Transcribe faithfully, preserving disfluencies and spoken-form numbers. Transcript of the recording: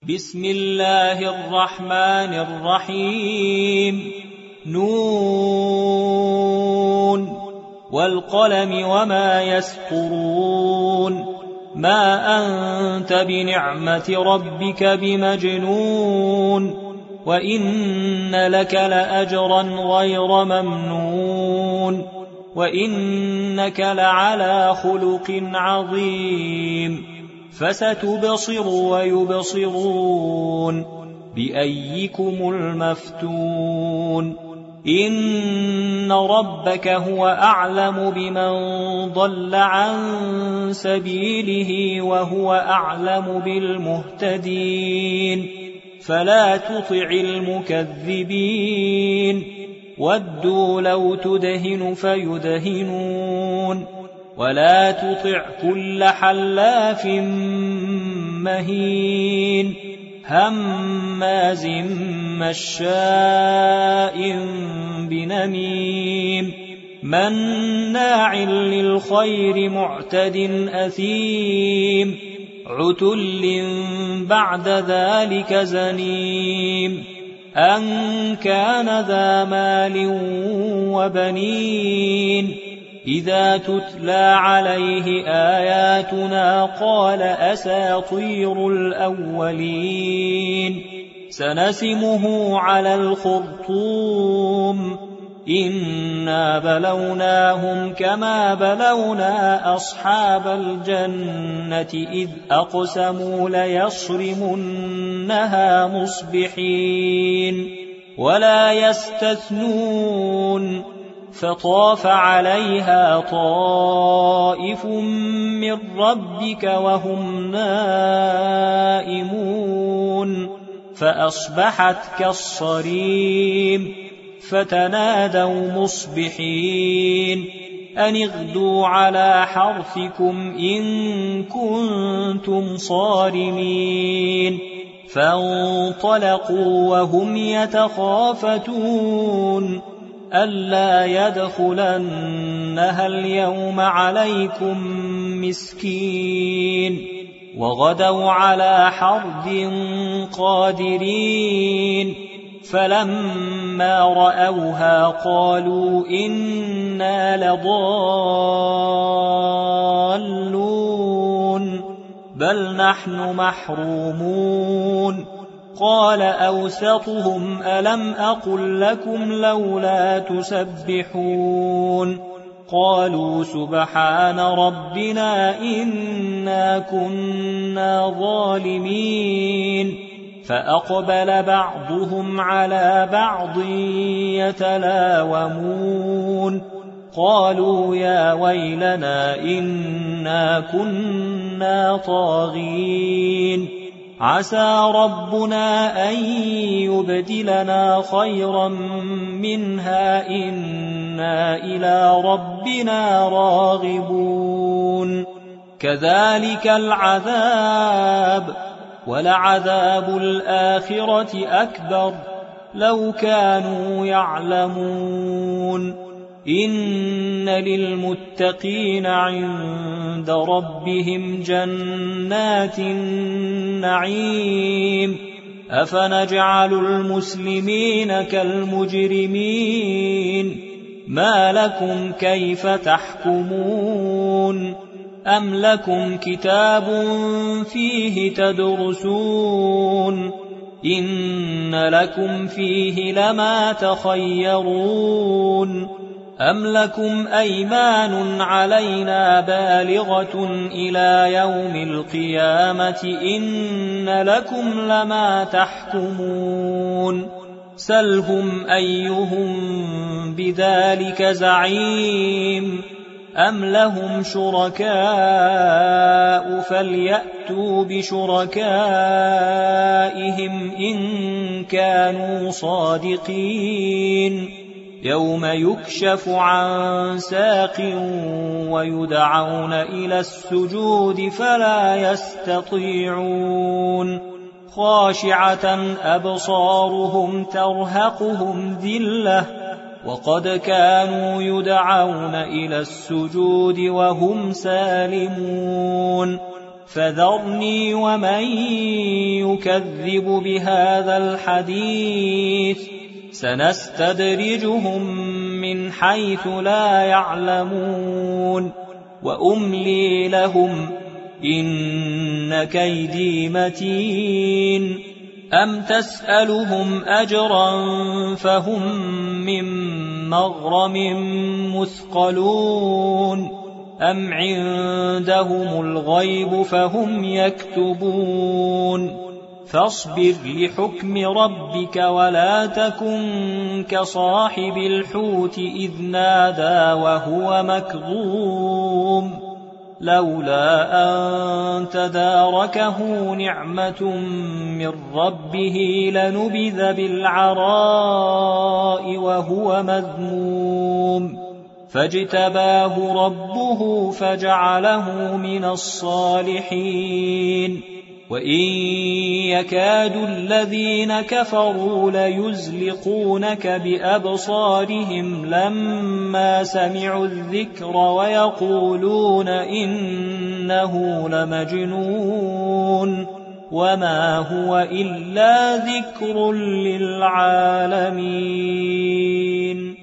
بسم الله الرحمن الرحيم. نون والقلم وما يسطرون. ما أنت بنعمة ربك بمجنون. وإن لك لأجرا غير ممنون. وإنك لعلى خلق عظيم. فستبصر ويبصرون بأيكم المفتون. إن ربك هو أعلم بمن ضل عن سبيله وهو أعلم بالمهتدين. فلا تطع المكذبين. ودوا لو تدهن فيدهنون. ولا تطع كل حلاف مهين هماز مشاء بنميم مناع للخير معتد أثيم عتل بعد ذلك زنيم أن كان ذا مال وبنين. إذا تتلى عليه آياتنا قال أساطير الأولين. سنسمه على الخرطوم. إنا بلوناهم كما بلونا أصحاب الجنة إذ أقسموا ليصرمنها مصبحين ولا يستثنون. فطاف عليها طائف من ربك وهم نائمون فأصبحت كالصريم. فتنادوا مصبحين أن اغدوا على حرثكم إن كنتم صارمين. فانطلقوا وهم يتخافتون ألا يدخلنها اليوم عليكم مسكين. وغدوا على حرد قادرين. فلما رأوها قالوا إنا لضالون بل نحن محرومون. قال أوسطهم ألم أقل لكم لولا تسبحون. قالوا سبحان ربنا إنا كنا ظالمين. فأقبل بعضهم على بعض يتلاومون. قالوا يا ويلنا إنا كنا طاغين. عسى ربنا أن يبدلنا خيرا منها إنا إلى ربنا راغبون. كذلك العذاب ولعذاب الآخرة أكبر لو كانوا يعلمون. إن للمتقين عند ربهم جنات النعيم. أفنجعل المسلمين كالمجرمين. ما لكم كيف تحكمون. أم لكم كتاب فيه تدرسون. إن لكم فيه لما تخيرون. أم لكم أيمان علينا بالغة إلى يوم القيامة إن لكم لما تحكمون. سلهم أيهم بذلك زعيم. أم لهم شركاء فليأتوا بشركائهم إن كانوا صادقين. يوم يكشف عن ساق ويدعون إلى السجود فلا يستطيعون. خاشعة أبصارهم ترهقهم ذلة وقد كانوا يدعون إلى السجود وهم سالمون. فذرني ومن يكذب بهذا الحديث سنستدرجهم من حيث لا يعلمون وأملي لهم إن كيدي متين أم تسألهم أجرا فهم من مغرم مثقلون أم عندهم الغيب فهم يكتبون فاصبر لحكم ربك ولا تكن كصاحب الحوت إذ نادى وهو مكظوم لولا أن تداركه نعمة من ربه لنبذ بالعراء وهو مذموم فاجتباه ربه فجعله من الصالحين وإن يكاد الذين كفروا ليزلقونك بأبصارهم لما سمعوا الذكر ويقولون إنه لمجنون وما هو إلا ذكر للعالمين.